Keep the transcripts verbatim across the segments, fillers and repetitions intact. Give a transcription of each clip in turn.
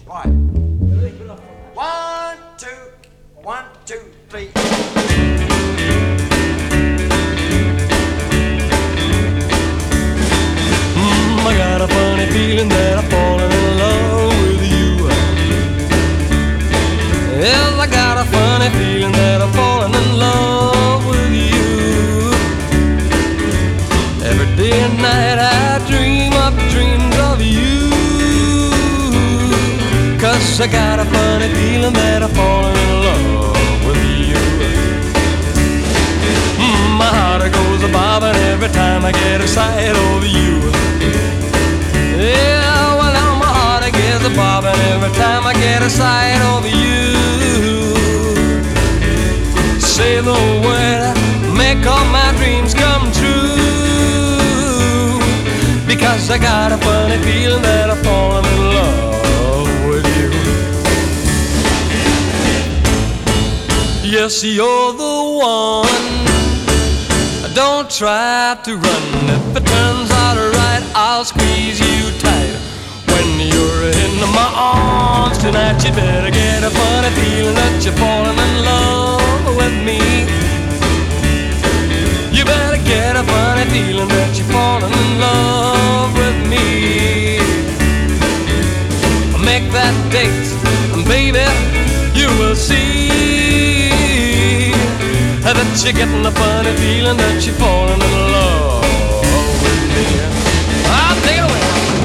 Right. One, two, one, two, three. Mm, I got a funny feeling that I'm falling in love with you. Yes, I got a funny feeling that I'm falling in love with you. Every day and night I dream up dreams of you. 'Cause I got a funny feeling that I'm falling in love with you. Mm, my heart goes a-bobbing every time I get a sight of you. Yeah, well now my heart gets a-bobbing every time I get a sight of you. Say the word, make all my dreams come true. Because I got a funny feeling that I'm falling in love with you. Yes, you're the one. Don't try to run. If it turns out right, I'll squeeze you tight. When you're in my arms tonight, you better get a funny feeling that you're falling in love with me. You better get a funny feeling that you're falling in love with me. Make that date, and baby, you will see that you're getting a funny feeling that you're falling in love with me. I'll take it away.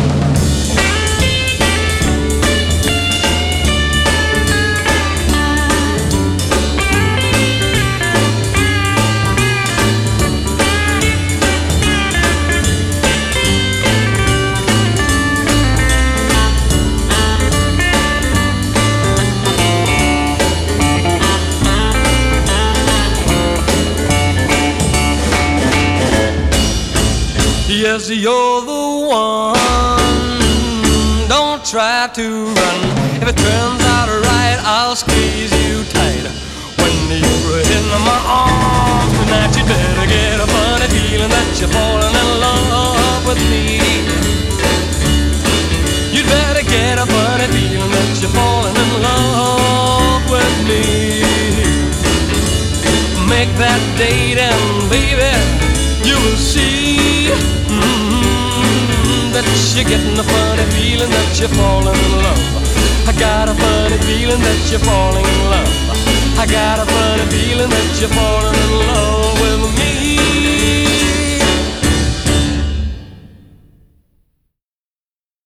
Yes, you're the one. Don't try to run. If it turns out right, I'll squeeze you tight. When you're in my arms tonight, you better get a funny feeling that you're falling in love with me. You'd better get a funny feeling that you're falling in love with me. Make that date and baby, you will see mm-hmm, that you're getting a funny feeling that you're falling in love. I got a funny feeling that you're falling in love. I got a funny feeling that you're falling in love with me.